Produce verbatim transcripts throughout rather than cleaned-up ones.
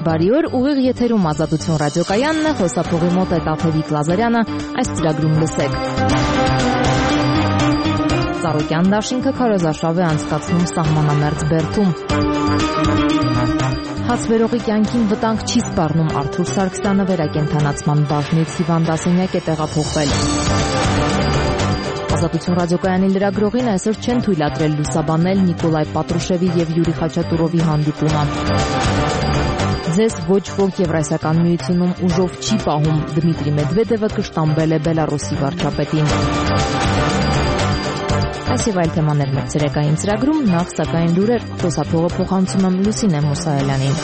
Բարի օր, ուղիղ եթերում Ազատություն ռադիոկայանն է, խոսափողի մոտ է Տաթևիկ Լազարյանը, այս ծրագրում լսեք։ Ծառուկյան դաշինքը քարոզարշավ է անցկացնում սահմանամերձ Բերդում։ Հացվերողի կյանքին վտանգ չի սպառնում Արթուր Սարգսյանը, վերակենդանացման բաժնից հիվանդասենյակ է տեղափոխվել։ Ազատություն ռադիոկայանի լրագրողին այսօր չեն թույլատրել լուսաբանել Նիկոլայ Պատրուշևի եւ Յուրի Խաչատուրովի հանդիպումը։ Ձեզ ոչ ոք Եվրասիական միությունում ուժով չի պահում, Դմիտրի Մեդվեդևը կշտամբել է Բելարուսի վարչապետին։ Այս եւ այլ թեմաներ մեր ցերեկային ծրագրում, նախ սակայն լուրեր, խոսափողը փոխանցում եմ Լուսինե Մուսայելյանին։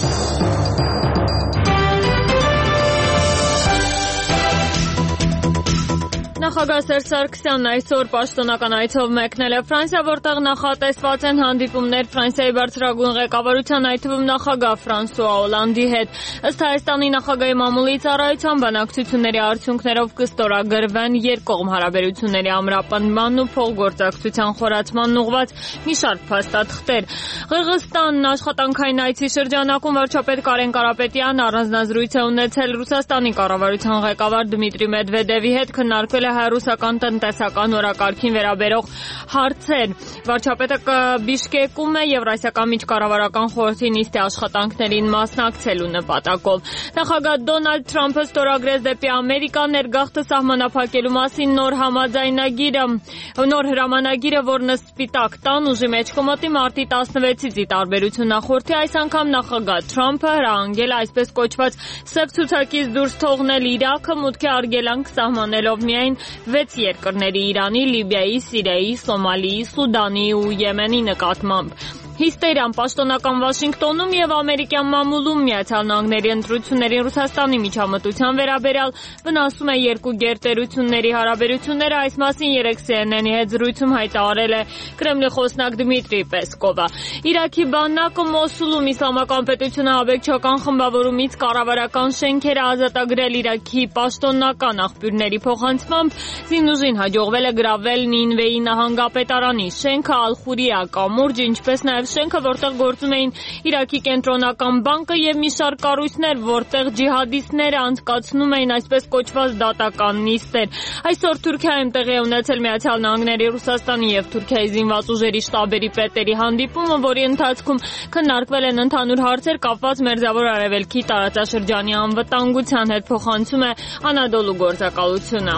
Նախագահ Սերժ Սարգսյանն այսօր պաշտոնական այցով մեկնել է Ֆրանսիա, որտեղ նախատեսված են հանդիպումներ Ֆրանսիայի բարձրագույն ղեկավարության, այդ թվում նախագահ Ֆրանսուଆ Օլանդի հետ։ Ըստ Հայաստանի նախագահի մամուլի ծառայության, բանակցությունների արդյունքներով կստորագրվեն երկկողմ հարաբերությունների ամրապնդմանն ու փոխգործակցության խորացմանն ուղղված մի շարք փաստաթղթեր։ Ղրղըզստանն աշխատանքային այցի շրջանակում վարչապետ Կարեն Կարապետյանն առանձնազրույց է ունեցել Ռուսաստանի կառավարության ղեկավար Դմիտրի Մեդվեդևի հետ, քննարկվել է հայ-ռուսական տնտեսական օրակարգին վերաբերող հարցեր։ Վարչապետը Բիշկեկում է Եվրասիական միջկառավարական խորհրդի նիստի աշխատանքներին մասնակցելու նպատակով։ Նախագահ Դոնալդ Թրամփը ստորագրեց դեպի Ամերիկա ներգաղթը սահմանափակելու մասին նոր համաձայնագիրը, նոր հրամանագիրը, որն Սպիտակ տան ուժի մեջ կմոտի մարտի տասնվեցից ի տարբերություն նախորդի, այս անգամ նախագահ Թրամփը հրահանգել է այսպես կոչված սև ցուցակից դուրս թողնել Իրաքը, մուտքի արգելանք սահմանելով միայն վեց երկրների՝ Իրանի, Լիբիայի, Սիրիայի, Սոմալիի, Սուդանի ու Եմենի նկատմամբ։ Հիստերիան պաշտոնական Վաշինգտոնում եւ ամերիկյան մամուլում Միացյալ Նահանգների ընտրությունների Ռուսաստանի միջամտության վերաբերյալ վնասում է երկու գերտերությունների հարաբերությունները, այս մասին երեկ C N N-ի հետ զրույցում հայտարարել է Կրեմլի խոսնակ Դմիտրի Պեսկովը։ Իրաքի բանակը Մոսուլում իսլամական պետությունը աբեկչական խմբավորումից կառավարական շենքերը ազատագրել Իրաքի պաշտոնական աղբյուրների փոխանցմամբ, զինուժին հաջողվել է գրավել Նինվեի նահանգապետարանի շենքը, Ալ-Խուրիա կամուրջ, ինչպես նաեւ շենքը, որտեղ գործում էին Իրաքի կենտրոնական բանկը եւ մի շարք կառույցներ, որտեղ ջիհադիստները անցկացնում էին այսպես կոչված դատական նիստեր։ Այսօր Թուրքիայում տեղի է ունեցել Միացյալ Նահանգների, Ռուսաստանի եւ Թուրքիայի զինված ուժերի շտաբերի պետերի հանդիպումը, որի ընթացքում քննարկվել են ընդհանուր հարցեր կապված Մերձավոր Արևելքի տարածաշրջանի անվտանգության հետ, փոխանցում է Անադոլու գործակալությունը։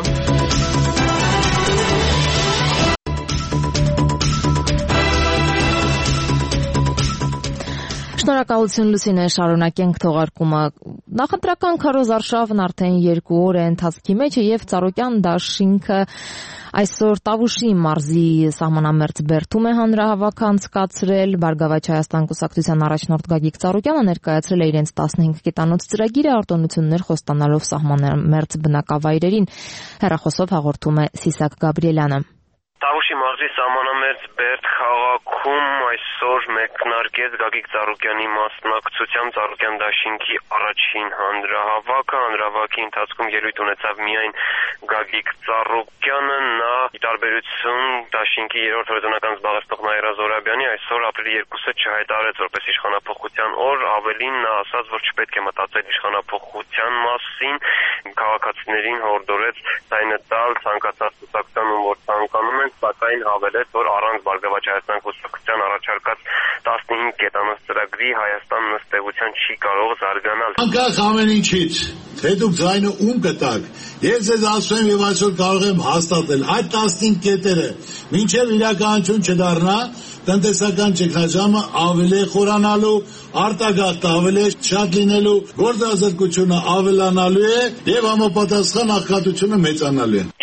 Շնորհակալություն Լուսինե, շարունակենք թողարկումը։ Նախընտրական քարոզարշավն արդեն երկու օր է ընթացքի մեջ եւ Ծառուկյան դաշինքը այսօր Տավուշի մարզի սահմանամերձ Բերդում է հանրահավաք անցկացրել։ Բարգավաճ Հայաստան կուսակցության առաջնորդ Գագիկ Ծառուկյանը ներկայացրել է իրենց տասնհինգ կետանոց ծրագիրը, արտոնություններ խոստանալով սահմանամերձ բնակավայրերին։ Հեռախոսով հաղորդում է Սիսակ Գաբրիելյանը։ Տավուշի մարզի սահմանամերձ Բերդ քաղաքում այսօր մեկնարկեց Գագիկ Ծառուկյանի մասնակցությամբ Ծառուկյան դաշինքի առաջին հանրահավաքը։ Հանրահավաքի ընթացքում ելույթ ունեցավ միայն Գագիկ Ծառուկյանը, նա ի տարբերություն դաշինքի երրորդ հորիզոնական զբաղեցնող Նաիրա Զորաբյանի այսօր ապրիլի երկուսը չհայտարարեց որպես իշխանափոխության օր, ավելին նա ասաց, որ չպետք է մտածել իշխանափոխության մասին, քաղաքացիներին հորդորեց ձայնը տալ ցանկացած կուսակցության, որ ցանկանում են, սակայն հավելեց, որ առանց Բարգավաճ Հայաստան կուսակցության առաջարկած տասնհինգ կետանոց ծրագրի Հայաստանն ըստեղության չի կարող զարգանալ։ Անկախ ամեն ինչից, թե դուք ձայնը ում կտաք, ես ձեզ ասում եմ եւ այսօր կարող եմ հաստատել, այդ տասնհինգ կետերը մինչեւ իրականություն չդառնա, տնտեսական ճգնաժամը ավելի խորանալու, արտագաղթը ավելի շատ լինելու, գործազրկությունը ավելանալու է եւ համապատասխան աղքատությունը մեծանալու է։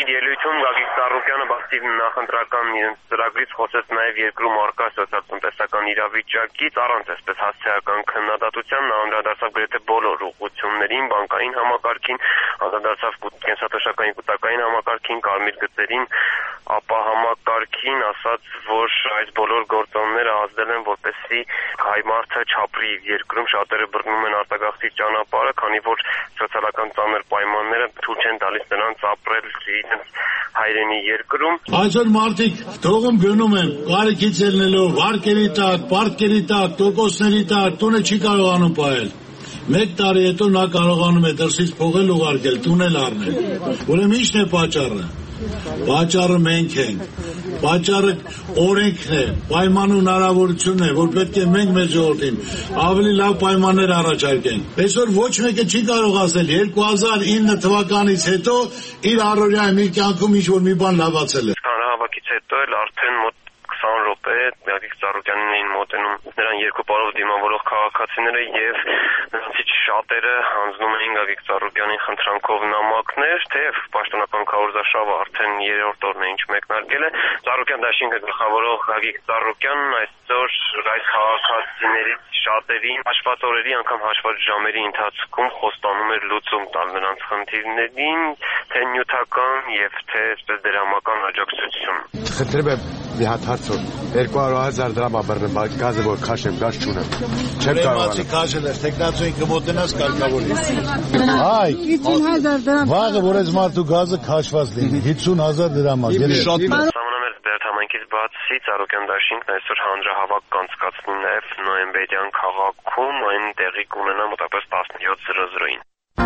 Նախընտրական ծրագրից խոսեց նաև երկրում առկա սոցիալ-տնտեսական իրավիճակից, առանց այսպես հասցեական քննադատության, նա անդրադարձավ գրեթե բոլոր ուղղություններին, բանկային համակարգին, անդրադարձավ կենսաթոշակային կൂട്ടակային համակարգին, կարմիր գծերին, ապա համակարգին, ասաց, որ այս բոլոր գործոնները ազդել են, որպեսզի հայ մարդը չապրի երկրում, շատերը բռնում են արտագաղթի ճանապարհը, քանի որ սոցիալական ծանր պայմանները թույլ չեն տալիս նրանց ապրել իրենց հայրենի երկրում։ Այսօր մարդիկ թողում գնում են, կարիքից ելնելով, վարկերի տակ, պարտքերի տակ, տոկոսների տակ, տունը չի կարողանում պահել։ մեկ տարի հետո նա կարողանում է դրսից փողել ուղարկել, տունել առնել։ Ուրեմն ի՞նչն է պատճառը։ Պատճառը մենք ենք։ Պատճառը օրենքն է, պայման հնարավորությունն է, որ պետք է մենք մեր ժողովրդին ավելի լավ պայմաններ առաջարկենք։ Այսօր ոչ մեկը չի կարող ասել երկու հազար ինը թվականից հետո իր առօրյայում իր կյանքում ինչ-որ մի բան լավացել է։ Հանրահավաքից հետո էլ արդեն մոտ քսան րոպե Գագիկ Ծառուկյանին էին մոտենում նրան երկու պարով դիմավորող քաղաքացիները եւ նրանցից շատերը հանձնում էին Գագիկ Ծառուկյանին խնդրանքով նամակներ, թեև պաշտոնական քարոզարշավը արդեն երրորդ օրն է ինչ մեկնարկել է։ Ծառուկյան դաշինքը գլխավորող Գագիկ Ծառուկյանն այսօր այս քաղաքացիներից շատերին հաշված օրերի անգամ հաշված ժամերի ընթացքում խոստանում էր լուծում տալ նրանց խնդիրներին, թե նյութական եւ թե այսպես դրամական աջակցություն։ Խնդրեմ եմ մի հատ հարցով երկու հարյուր հազար դրամ ապրեմ, բայց գազը որ քաշեմ, գազ չունեմ։ Չեմ կարողանում։ Քաշել ես, տեխնացուին կմոտնաս կարգավոր է։ Այ հիսուն հազար դրամ։ Վաղը որ այս մարդու գազը քաշված լինի, հիսուն հազար դրամ է։ Սահմանամերձ Բերդամանկից բացի Ծառուկյան դաշինքն այսօր հանրահավաք կանցկացնի նաև Նոյեմբերյան քաղաքում, այն տեղի կունենա մոտավորապես տասնյոթ զրոզրոյին։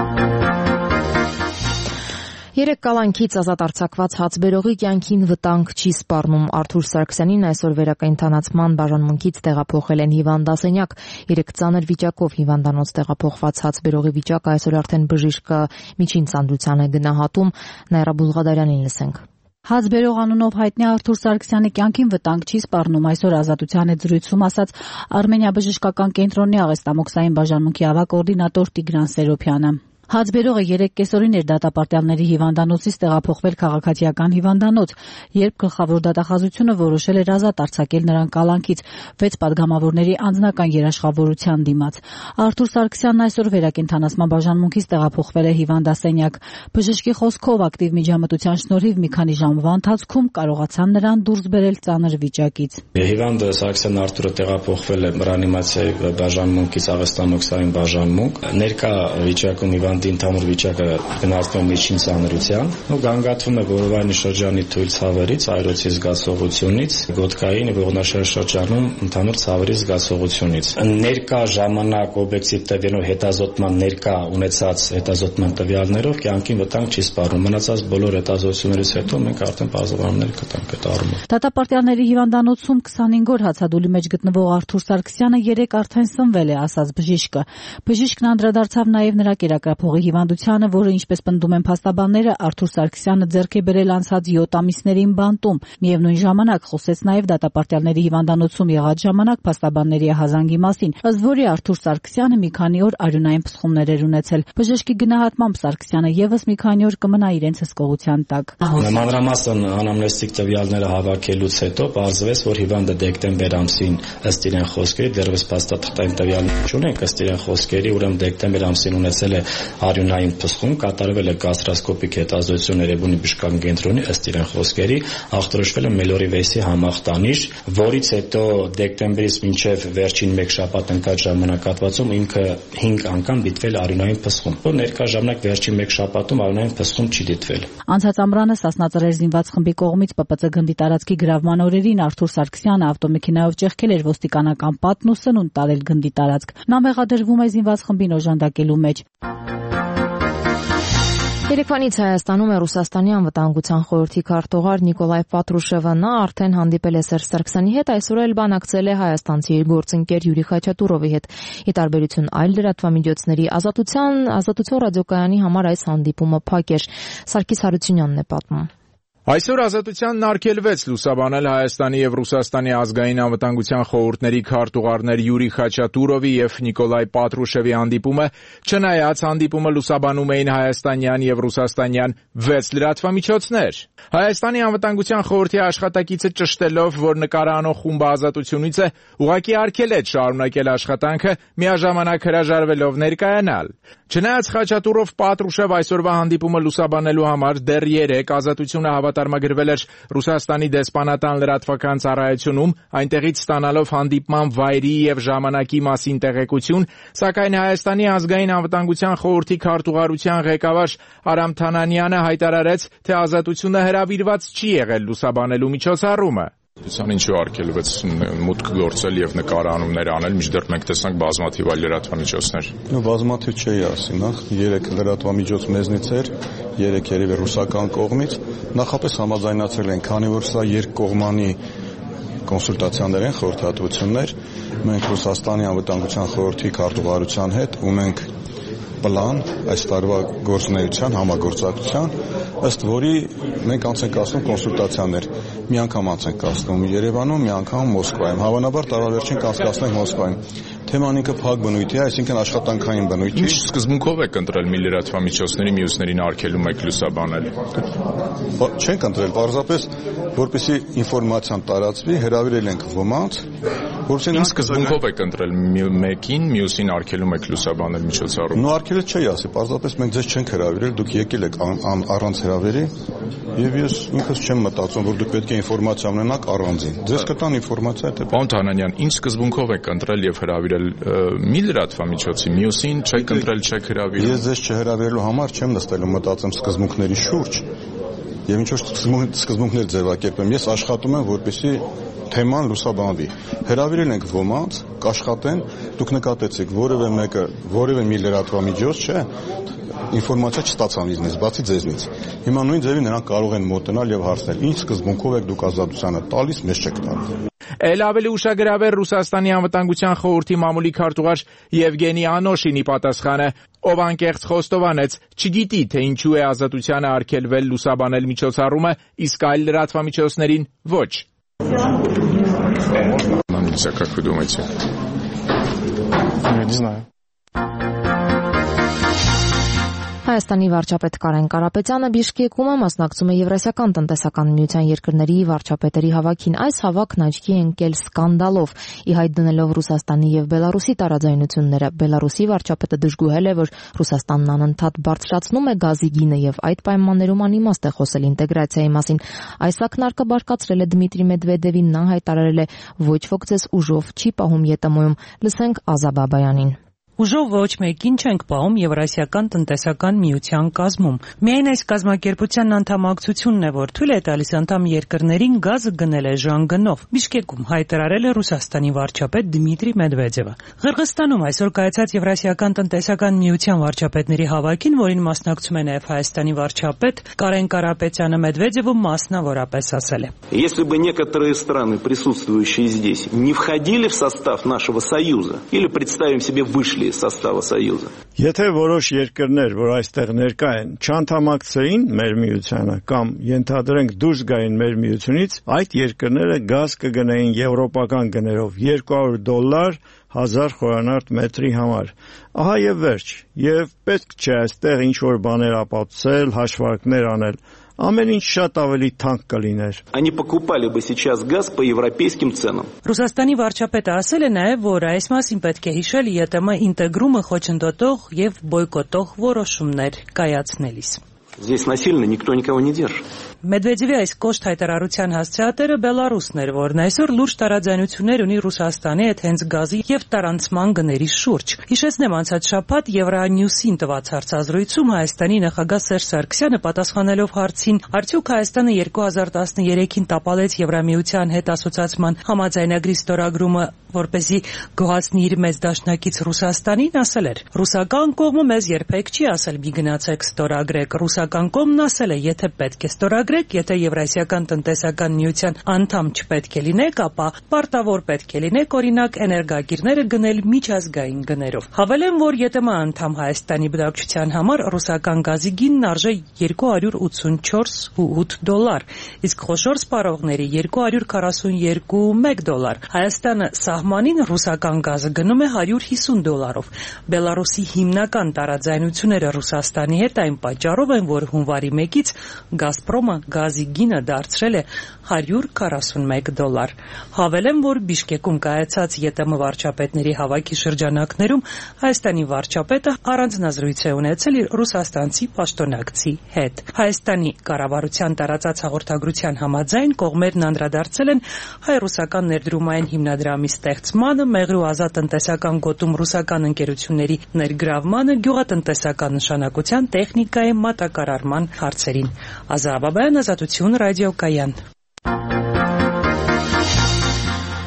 Երեք կալանքից ազատ արձակված հացբերողի կյանքին վտանգ չի սպառնում։ Արթուր Սարգսյանին այսօր վերակենդանացման բաժանմունքից տեղափոխել են հիվանդասենյակ։ Երեք ծանր վիճակով հիվանդանոց տեղափոխված հացբերողի վիճակը այսօր արդեն բժիշկը միջին ծանրության է գնահատում։ Նաիրա Բուլղադարյանին լսենք։ Հացբերող անունով հայտնի Արթուր Սարգսյանի կյանքին վտանգ չի սպառնում, այսօր Ազատության հետ զրույցում ասաց Արմենիա բժշկական կենտրոնի աղեստամոքսային բաժանմունքի ավագ կոորդինատոր Տիգրան Սերոփյանը։ Հացբերողը երեք կեսօրին էր դատապարտյալների հիվանդանոցից տեղափոխվել քաղաքացիական հիվանդանոց, երբ գլխավոր դատախազությունը որոշել էր ազատ արձակել նրան կալանքից վեց պատգամավորների անձնական երաշխավորության դիմաց։ Արթուր Սարգսյանն այսօր վերակենդանացման բաժանմունքից տեղափոխվել է հիվանդասենյակ։ Բժշկի խոսքով ակտիվ միջամտության շնորհիվ մի քանի ժամվա ընթացքում կարողացան նրան դուրս բերել ծանր վիճակից։ Հիվանդը Սարգսյան Արթուրը տեղափոխվել է ռեանիմացիայի բաժանմունքից աղեստամոքսային բաժանմունք։ Ներկա վիճակում հիվանդի ընդհանուր վիճակը գնահատվում է միջին ծանրության ու գանգատվում է որովայնի շրջանի թույլ ցավերից, այրոցի զգացողությունից, գոտկային ողնաշարժ շրջանում ընդհանուր ցավերի զգացողությունից։ Ներկա ժամանակ օբյեկտիվ տվյալներով հետազոտման ներկա ունեցած հետազոտման տվյալներով կյանքին վտանգ չի սպառնում։ Մնացած բոլոր հետազոտություններից հետո մենք արդեն բազովաններ կտանք այդ առումով։ Դատապարտյալների հիվանդանոցում քսանհինգ օր հացադուլի մեջ գտնվող Արթուր Սարգսյանը երեք արդեն սնվել է, ասաց բժիշկը։ Բժիշկն անդրադարձավ նաև նրա կերակրափողի հիվանդությանը, որը ինչպես պնդում են փաստաբանները, Արթուր Սարգսյանը ձեռք է բերել անցած յոթ ամիսներին բանտում։ Միևնույն ժամանակ խոսեց նաև դատապարտյալների հիվանդանոցում եղած ժամանակ փաստաբանների ահազանգի մասին, ըստ որի Արթուր Սարգսյանը մի քանի օր արյունային փսխումներ էր ունեցել։ Բժշկի գնահատմամբ Սարգսյանը եւս մի քանի օր կմնա իրենց հսկողության տակ։ Մանրամասն անամնեստիկ տվյալները հավաքելուց հետո պարզվեց, որ հիվանդը դեկտեմբեր ամսին ըստ իրեն խոսքերի դեռևս փաստաթղթային տվյալներ չունենք, ըստ իրեն խոսքերի, ուրեմն դեկտեմբեր ամսին ունեցել է արյունային փսխում, կատարվել է գաստրոսկոպիկ հետազոտություն Էրեբունի բժշկական կենտրոնի, ըստ իրեն խոսքերի, ախտորոշվել է մելորիվեսի համախտանիշ, որից հետո դեկտեմբերից մինչև վերջին մեկ շաբաթ ընկած ժամանակահատվածում ինքը հինգ անգամ դիտվել արյունային փսխում, որ ներկա ժամանակ վերջին մեկ շաբաթում արյունային փսխում չի դիտվել։ Անցած ամռանը Սասնածռեր զինված խմբի կողմից Պ Պ Ծ գնդի տարածքի գրավման օրերին Արթուր Սարգսյանը ավտոմեքենայով ճեղքել էր ոստիկանական պատն ու սնունդ տարել գնդի տարածք։ Նա մեղադրվում է զինված խմբին օժանդակելու մեջ։ Երեկվանից Հայաստանում է Ռուսաստանի անվտանգության խորհրդի քարտուղար Նիկոլայ Պատրուշևը։ Նա արդեն հանդիպել է Սերժ Սարգսյանի հետ, այսօր էլ բանակցել է հայաստանցի իր գործընկեր Յուրի Խաչատուրովի հետ։ Ի տարբերություն այլ լրատվամիջոցների, Ազատության ազատություն ռադիոկայանի համար այս հանդիպումը փակ էր։ Սարգիս Հարությունյանն է պատմում։ Այսօր Ազատությանն արգելվեց լուսաբանել Հայաստանի եւ Ռուսաստանի ազգային անվտանգության խորհուրդների քարտուղարներ Յուրի Խաչատուրովի եւ Նիկոլայ Պատրուշևի հանդիպումը, չնայած հանդիպումը լուսաբանում էին հայաստանյան եւ ռուսաստանյան վեց լրատվամիջոցներ։ Հայաստանի անվտանգության խորհրդի աշխատակիցը ճշտելով, որ նկարանող խումբը Ազատությունից է, ուղղակի արգելեց շարունակել աշխատանքը, միաժամանակ հրաժարվելով ներկայանալ։ Չնայած Խաչատուրով Պատրուշև այսօրվա հանդիպումը լուսաբանելու համար դեռ երեք Ազատությունը հավատարմագրվել էր Ռուսաստանի դեսպանատան լրատվական ծառայությունում, այնտեղից ստանալով հանդիպման վայրի եւ ժամանակի մասին տեղեկություն, սակայն Հայաստանի ազգային անվտանգության խորհրդի քարտուղարության ղեկավար Արամ Թանանյանը հայտարարեց, թե Ազատությունը հրավիրված չի եղել լուսաբանելու միջոցառումը։ Ինչու արգելվեց մուտք գործել եւ նկարանումներ անել, մինչդեռ մենք տեսանք բազմաթիվ այլ լրատվամիջոցներ։ Նո բազմաթիվ չէի ասի, նախ երեք լրատվամիջոց մեզնից էր, երեք երևի ռուսական կողմից, նախապես համաձայնացել են, քանի որ սա երկկողմանի կոնսուլտացիաներ են, խորհրդատվություններ, մենք Ռուսաստանի անվտանգության խորհրդի քարտուղարության հետ ունենք պլան այս տարվա գործունեության համագործակցության, ըստ որի մենք անց ենք կազմում կոնսուլտացիաներ, մի անգամ անց ենք կազմում Երևանում, մի անգամ Մոսկվայում, հավանաբար տարավերջին կանցկացնենք Մոսկվայում։ Թեման ինքը փակ բնույթի է, այսինքն աշխատանքային բնույթի։ Ինչ սկզբունքով եք ընտրել մի լրատվամիջոցների մյուսներին արգելում եք լուսաբանել։ Չենք ընտրել, պարզապես որպեսզի ինֆորմացիան տարածվի, հրավիրել ենք ոմանց, որովհետեւ ինչ սկզբունքով եք ընտրել մեկին, մյուսին արգելում եք լուսաբանել միջոցառում։ Նո արգելը չի ասի, պարզապես մենք ձեզ չենք հրավիրել, դուք եկել եք առանց հրավերի, եւ ես ինքս չեմ մտածում, որ դուք պետք է ինֆորմացիա ունենաք առանձին։ Ձեզ կտան ինֆորմացիա, թե Պարոն Թանանյան, ինչ սկզբունքով եք ընտրել եւ հրավիրել մի լրատվամիջոցի, մյուսին չեք ընտրել, չեք հրավիրել։ Ես ձեզ չհրավիրելու համար չեմ նստել ու մտածեմ սկզբունքների շուրջ։ Եվ ինչ որ սկզբունքներ ձևակերպեմ, ես աշխատում եմ, որպեսզի թեման լուսաբանվի։ Հրավիրել ենք ոմանց, կաշխատեն, դուք նկատեցիք, որևէ մեկը, որևէ մի լրատվամիջոց, չէ, ինֆորմացիա չստացան ինձնից, բացի ձեզնից։ Հիմա նույն ձևի նրանք կարող են մոտենալ եւ հարցնել, ինչ սկզբունքով եք դուք ազատությանը տալիս, մեզ չեք տալիս։ Էլ ավելի ուշագրավեր Ռուսաստանի անվտանգության խորհրդի մամուլի քարտուղար Եվգենի Անոշինի պատասխանը, ով անկեղծ խոստովանեց, չգիտի, թե ինչու է ազատությանը արգելվել լուսաբանել միջոցառումը, իսկ այլ լրատվամիջոցներին ոչ։ Нельзя, как вы думаете? Я не знаю. Հայաստանի վարչապետ Կարեն Կարապետյանը Բիշկեկում մասնակցում է Եվրասիական տնտեսական միության երկրների վարչապետերի հավաքին։ Այս հավաքն աչքի է ընկել սկանդալով, ի հայտ դնելով Ռուսաստանի եւ Բելարուսի տարաձայնությունները։ Բելարուսի վարչապետը դժգոհել է, որ Ռուսաստանն անընդհատ բարձրացնում է գազի գինը եւ այդ պայմաններում անիմաստ է խոսել ինտեգրացիայի մասին։ Այս ակնարկը բարկացրել է Դմիտրի Մեդվեդևին, նա հայտարարել է, ոչ ոք ձեզ ուժով չի պահում ԵՏՄ-ում։ Լսենք Ազա Բաբայանին։ Ուժով ոչ մեկին չենք պահում Եվրասիական տնտեսական միության կազմում։ Միայն այս կազմակերպության անդամակցությունն է, որ թույլ է տալիս անդամ երկրներին գազը գնել էժան գնով։ Բիշկեկում հայտարարել է Ռուսաստանի վարչապետ Դմիտրի Մեդվեդևը։ Ղրղստանում այսօր կայացած Եվրասիական տնտեսական միության վարչապետների հավաքին, որին մասնակցում է նաև Հայաստանի վարչապետ Կարեն Կարապետյանը, Մեդվեդևը մասնավորապես ասել է. Если бы некоторые страны, присутствующие здесь, не входили в состав нашего союза, или представим себе вышли из состава союза. Եթե որոշ երկրներ, որ այստեղ ներկա են, չանդամակցեին մեր միությանը կամ ենթադրենք դուրս գային մեր միությունից, այդ երկրները գազ կգնեին եվրոպական գներով երկու հարյուր դոլար հազար խորանարդ մետրի համար։ Ահա եւ վերջ։ Եվ պետք չէ այստեղ ինչ որ բաներ ապացուցել, հաշվարկներ անել։ Ամեն ինչ շատ ավելի թանկ կլիներ։ Они покупали бы сейчас газ по европейским ценам. Ռուսաստանի վարչապետը ասել է նաև, որ այս մասին պետք է հիշել ԵՏՄ ինտեգրումը խոչընդոտող եւ բոյկոտող որոշումներ կայացնելիս։ Здесь насильно никто никого не держит. Մեդվեդևի այս կոշտ հայտարարության հասցեատերը Բելարուսն էր, որն այսօր լուրջ տարաձայնություններ ունի Ռուսաստանի հետ հենց գազի եւ տարանցման գների շուրջ։ Հիշեցնեմ, անցած շաբաթ Եվրանյուսին տված հարցազրույցում Հայաստանի նախագահ Սերժ Սարգսյանը պատասխանելով հարցին, արդյոք Հայաստանը երկու հազար տասներեքին տապալեց Եվրամիության հետ ասոցիացման համաձայնագրի ստորագրումը, որպեսզի գոհացնի իր մեծ դաշնակից Ռուսաստանին, ասել էր. Ռուսական կողմը մեզ երբեք չի ասել մի գնացեք ստորագրեք, ռուսական կողմն ասել է, եթե պետք է ստորագրեք, եթե Եվրասիական տնտեսական միության անդամ չպետք է լինեք, ապա պարտավոր պետք է լինեք, օրինակ, էներգակիրները գնել միջազգային գներով։ Հավելեմ, որ ԵՏՄ անդամ Հայաստանի բնակչության համար ռուսական գազի գինն արժե երկու հարյուր ութսունչորս ու ութ դոլար, իսկ խոշոր սպառողների երկու հարյուր քառասունյոթ ու մեկ դոլար։ Հայաստանը սահմանին ռուսական գազը գնում է հարյուր հիսուն դոլարով։ Բելարուսի հիմնական տարաձայնությունները Ռուսաստանի հետ այն պատճառով են, որ հունվարի մեկից Գազպրոմը գազի գինը դարձրել է հարյուր քառասունմեկ դոլար։ Հավելեմ, որ Բիշկեկում կայացած ԵՏՄ վարչապետների հավաքի շրջանակներում Հայաստանի վարչապետը առանձնազրույց է ունեցել իր ռուսաստանցի պաշտոնակցի հետ։ Հայաստանի կառավարության տարածած հաղորդագրության համաձայն կողմերն անդրադարձել են հայ-ռուսական ներդրումային հիմնադրամի ստեղծմանը, մեղրու ազատ տնտեսական գոտում ռուսական ընկերությունների ներգրավմանը, գյուղատնտեսական նշանակության տեխնիկայի մատակարարման հարցերին։ Ազա Բաբայան, Ազատություն, ռադիոկայան։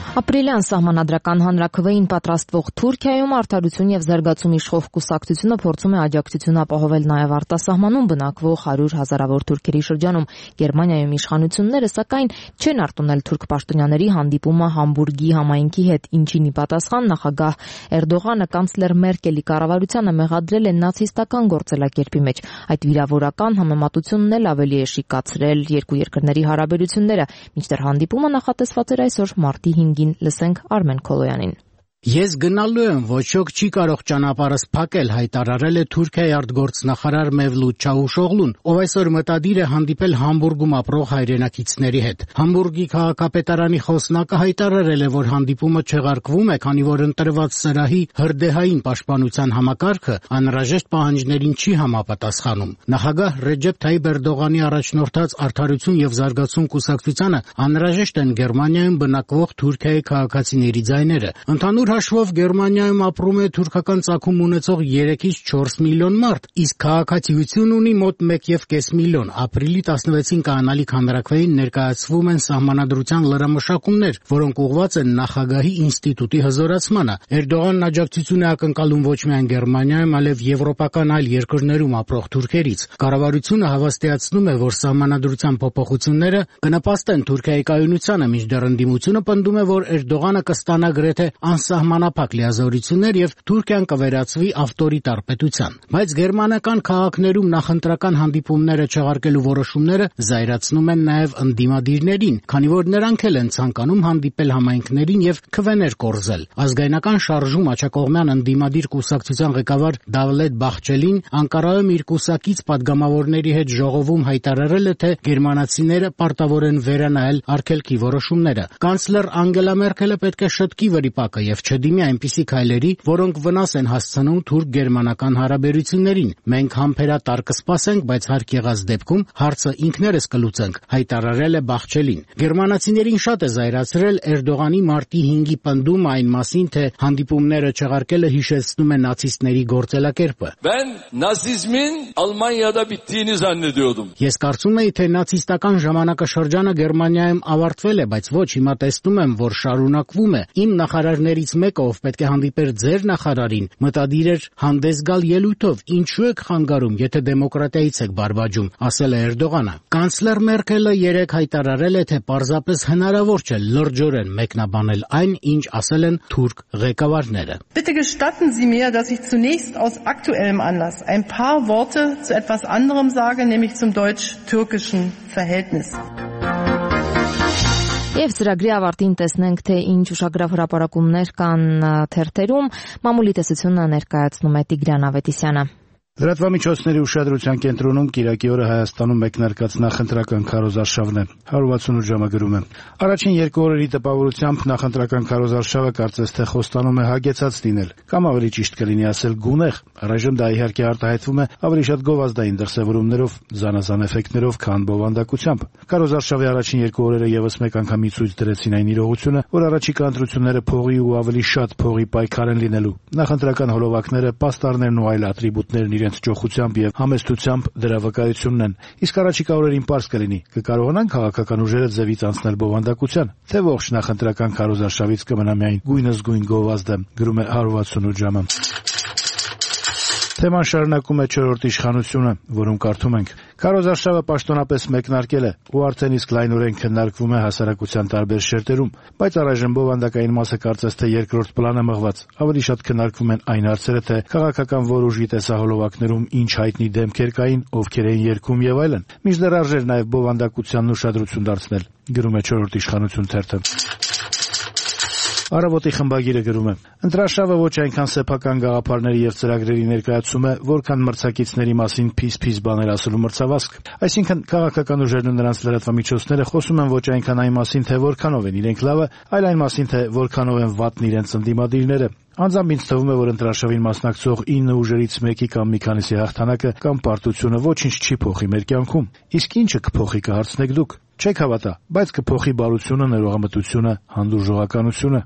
Ապրիլյան սահմանադրական հանրաքվեին պատրաստվող Թուրքիայում Արդարություն եւ զարգացում իշխող կուսակցությունը փորձում է աջակցություն ապահովել նաեւ արտասահմանում բնակվող հարյուր հազարավոր թուրքերի շրջանում։ Գերմանիայում իշխանությունները սակայն չեն արտոնել թուրք պաշտոնյաների հանդիպումը Համբուրգի համայնքի հետ, ինչին ի պատասխան նախագահ Էրդողանը կանցլեր Մերկելի կառավարությանը մեղադրել է նացիստական գործելակերպի մեջ։ Այդ վիրավորական համեմատությունն էլ ավելի է շիկացրել երկու երկրների հարաբերությունները։ Մինչդեռ հանդիպումը նախատեսված էր այսօր մարտի հինգին։ Լսենք Արմեն Քոլոյանին։ Ես գնալու եմ, ոչ ոք չի կարող ճանապարհս փակել, հայտարարել է Թուրքիայի արտգործնախարար Մևլութ Չավուշօղլուն, ով այսօր մտադիր է հանդիպել Համբուրգում ապրող հայրենակիցների հետ։ Համբուրգի քաղաքապետարանի խոսնակը հայտարարել է, որ հանդիպումը չեղարկվում է, քանի որ ընտրված սրահի հրդեհային պաշտպանության համակարգը անհրաժեշտ պահանջներին չի համապատասխանում։ Նախագահ Ռեջեփ Թայիփ Էրդողանի առաջնորդած Արդարություն եւ զարգացում կուսակցությանը անհրաժեշտ են Գերմանիայում բնակվող Թուրքիայի քաղաքացիների ձայները։ Ընդհանուր հաշվով Գերմանիայում ապրում է թուրքական ծագում ունեցող երեքից չորս միլիոն մարդ, իսկ քաղաքացիություն ունի մոտ մեկ եւ կես միլիոն։ Ապրիլի տասնվեցին կանալիք հանրաքվեին ներկայացվում են սահմանադրության լրամշակումներ, որոնք ուղղված են նախագահի ինստիտուտի հզորացմանը։ Էրդողանն աջակցություն է ակնկալում ոչ միայն Գերմանիայում, այլև եվրոպական այլ երկրներում ապրող թուրքերից։ Կառավարությունը հավաստիացնում է, որ սահմանադրության փոփոխությունները կնպաստեն Թուրքիայի կայունությանը, մինչդեռ ընդդիմությունը պնդում է, որ Էրդողանը կստանա գրեթե անսահմանափակ լիազորություններ եւ Թուրքիան կվերածվի ավտորիտար պետության։ Բայց գերմանական քաղաքներում նախընտրական հանդիպումները չեղարկելու որոշումները զայրացնում են նաեւ ընդդիմադիրներին, քանի որ նրանք էլ են ցանկանում հանդիպել համայնքներին եւ քվեներ կորզել։ Ազգայնական շարժում աջակողմյան ընդդիմադիր կուսակցության ղեկավար Դավլետ Բախչելին Անկարայում իր կուսակից падգամավորների հետ ժողովում հայտարարել է, թե գերմանացիները պարտավոր են վերանայել արգելքի որոշումները։ Կանցլեր Անգելա Մերկելը պետք է շտկի վրիպակը եւ չդիմի այնպիսի քայլերի, որոնք վնաս են հասցնում թուրք-գերմանական հարաբերություններին։ Մենք համբերատար կսպասենք, բայց հարկ եղած դեպքում հարցը ինքներս կլուծենք, հայտարարել է Բախչելին։ Գերմանացիներին շատ է զայրացրել Էրդողանի մարտի հինգի պնդումը այն մասին, թե հանդիպումները չեղարկելը հիշեցնում է նացիստների գործելակերպը։ Ben nasizmin Almanya'da bittiğini zannediyordum. Ես կարծում էի, թե նացիստական ժամանակաշրջանը Գերմանիայում ավարտվել է, բայց ոչ, հիմա տեսնում եմ, որ շարունակվում է։ Իմ նախարարներից մեկը, ով պետք է հանդիպեր ձեր նախարարին, մտադիր էր հանդես գալ ելույթով, ինչու եք խանգարում, եթե դեմոկրատիայից եք բարբաջում, ասել է Էրդողանը։ Կանցլեր Մերկելը երեկ հայտարարել է, թե պարզապես հնարավոր չէ լրջորեն մեկնաբանել այն, ինչ ասել են թուրք ղեկավարները։ Bitte gestatten Sie mir, dass ich zunächst aus aktuellem Anlass ein paar Worte zu etwas anderem sage, nämlich zum deutsch-türkischen Verhältnis. Եվ ծրագրի ավարտին տեսնենք, թե ինչ ուշագրավ հրապարակումներ կան թերթերում։ Մամուլի տեսությունը ներկայացնում է Տիգրան Ավետիսյանը։ Լրատվամիջոցների ուշադրության կենտրոնում Կիրակի օրը Հայաստանում մեկնարկած նախընտրական քարոզարշավն է։ հարյուր ութսունութ ժամը գրում է. Առաջին երկու օրերի տպավորությամբ նախընտրական քարոզարշավը կարծես թե խոստանում է հագեցած լինել, կամ ավելի ճիշտ կլինի ասել գունեղ։ Առայժմ դա իհարկե արտահայտվում է ավելի շատ գովազդային դրսևորումներով, զանազան էֆեկտներով, քան բովանդակությամբ։ Քարոզարշավի առաջին երկու օրերը եւս մեկ անգամ ցույց դրեցին այն իրողությունը, որ առաջիկա ընտրությունները փողի ու ավելի շատ փողի պայքար են լինելու։ Նախընտրական հոլովակները, պաստառներն ու այլ ատրիբուտներն իրենց ճոխությամբ եւ համեստությամբ դրա վկայությունն են։ Իսկ առաջիկա օրերին պարզ կլինի, կկարողանան քաղաքական ուժերը ձևից անցնել բովանդակության, թե ողջ նախընտրական քարոզարշավից կմնա միայն գույնզգույն գովազդը, գրում է հարյուր ութսունութ ժամը։ Թեման շարունակում է չորրորդ իշխանությունը, որում կարդում ենք. Քարոզարշավը պաշտոնապես մեկնարկել է ու արդեն իսկ լայնորեն քննարկվում է հասարակության տարբեր շերտերում, բայց առայժմ բովանդակային մասը կարծես թե երկրորդ պլանը մղված։ Ավելի շատ քննարկվում են այն հարցերը, թե քաղաքական որ ուժի տեսահոլովակներում ինչ հայտնի դեմքեր կային, ովքեր էին երգում եւ այլն։ Մինչդեռ արժեր նաեւ բովանդակությանն ուշադրություն դարձնել, գրում է չորրորդ իշխանություն թերթը։ Առավոտի խմբագիրը գրում է. Ընտրարշավը ոչ այնքան սեփական գաղափարների եւ ծրագրերի ներկայացում է, որքան մրցակիցների մասին փիս-փիս բաներ ասելու մրցավազք։ Այսինքն քաղաքական ուժերն ու նրանց լրատվամիջոցները խոսում են ոչ այնքան այն մասին, թե որքանով են իրենք լավը, այլ այն մասին, թե որքանով են վատն իրենց ընդդիմադիրները։ Անձամբ ինձ թվում է, որ ընտրարշավին մասնակցող ինը ուժերից մեկի կամ մի քանիսի հաղթանակը կամ պարտությունը ոչինչ չի փոխի մեր կյանքում։ Իսկ ինչը կփոխի, կհարցնեք դուք։ Չեք հավատա, բայց կփոխի բարությունը, ներողամտությունը, հանդուրժողականությունը։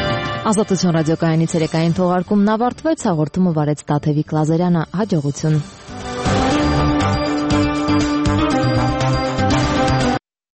Ազատություն ռադիոկայանի ցերեկային թողարկումն ավարտվեց, հաղորդումը վարեց Տաթևիկ Լազարյանը, հաջողություն։